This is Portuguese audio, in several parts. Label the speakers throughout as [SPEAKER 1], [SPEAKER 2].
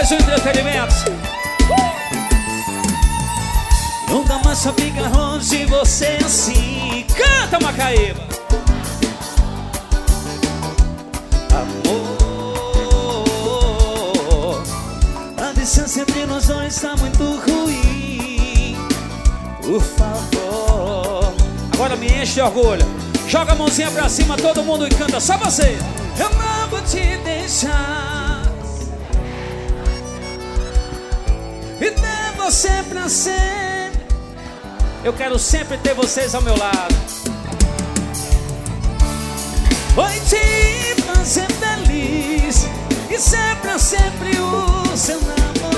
[SPEAKER 1] Brasil Entretenimento. Nunca mais só fica longe de você assim. Canta, Macaíba. Amor, a distância entre nós dois está muito ruim. Por favor. Agora me enche de orgulho. Joga a mãozinha pra cima, todo mundo e canta, só você. Eu não vou te deixar e ter você pra sempre. Eu quero sempre ter vocês ao meu lado. Foi te fazer feliz e ser pra sempre o seu namorado.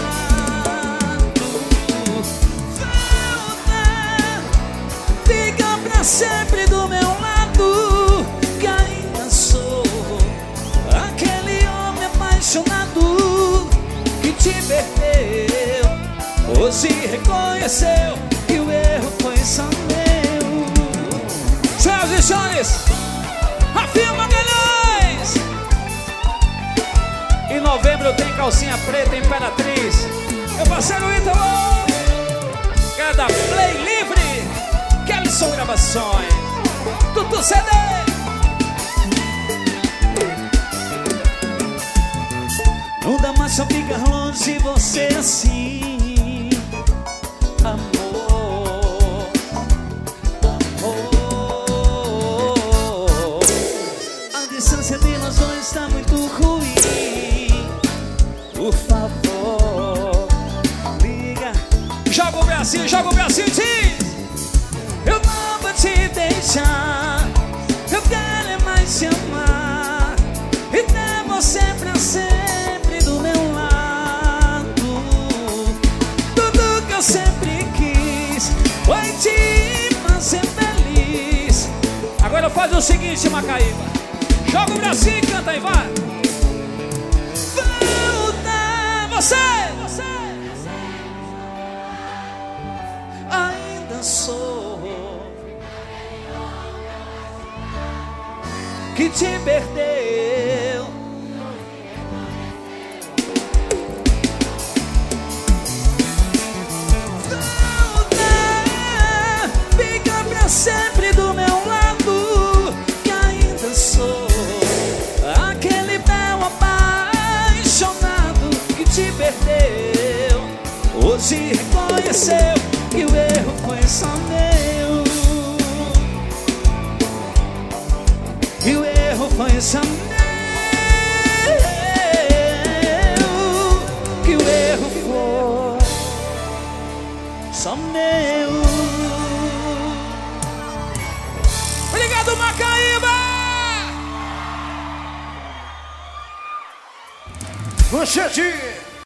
[SPEAKER 1] Volta, fica pra sempre do meu lado, que ainda sou aquele homem apaixonado que te perdeu. Hoje reconheceu que o erro foi só meu. Senhoras e senhores, Rafinha Magalhães. Em novembro tem calcinha preta Imperatriz. Meu parceiro Ítalo, que é da Play Livre, Kellyson Gravações, Tutu CD. Não dá mais só ficar longe de você assim, amor. A distância de nós dois está muito ruim. Por favor, liga. Joga o Brasil e diz: eu não vou te deixar, eu quero é mais te amar e ter você pra sempre do meu lado. Tudo que eu sempre quis foi te fazer feliz. Agora faz o seguinte, Macaíba, joga o Brasil e canta aí, vai. Volta, você ainda sou que te perdeu. Volta, fica pra sempre do meu lado, que ainda sou aquele belo apaixonado que te perdeu. Hoje reconheceu que o erro foi só meu. E o erro foi só meu. Que o erro foi só meu. Obrigado, Macaíba!
[SPEAKER 2] Manchete!